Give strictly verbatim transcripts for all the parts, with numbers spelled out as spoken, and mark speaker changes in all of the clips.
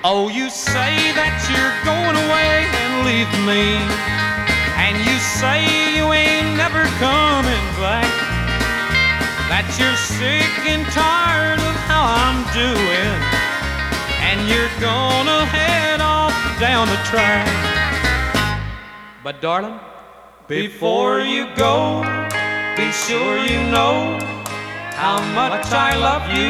Speaker 1: Oh, you say that you're going away and leave me, and you say you ain't never coming back, that you're sick and tired of how I'm doing, and you're gonna head off down the track. But darling, before you go, be sure you know how much I love you,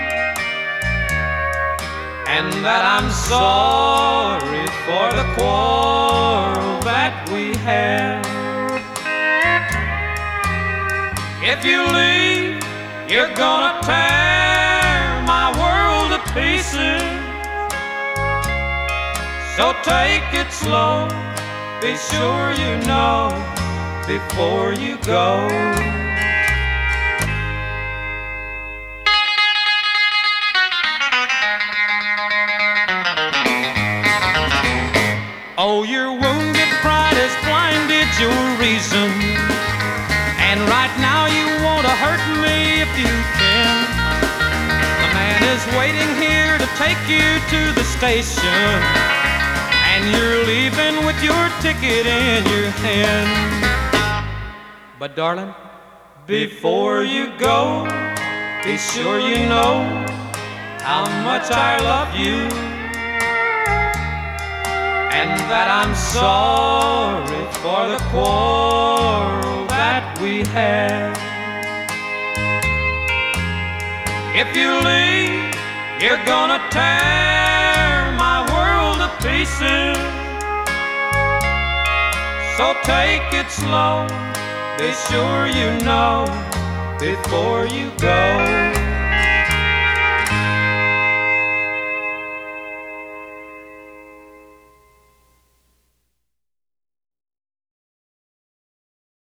Speaker 1: and that I'm sorry for the quarrel that we had. If you leave, you're gonna tear my world to pieces. So take it slow, be sure you know before you go. Oh, your wounded pride has blinded your reason, and right now you want to hurt me if you can. The man is waiting here to take you to the station, and you're leaving with your ticket in your hand. But darling, before you go, be sure you know how much I love you, and that I'm sorry for the quarrel that we had. If you leave, you're gonna tear my world to pieces. So take it slow, be sure you know before you go.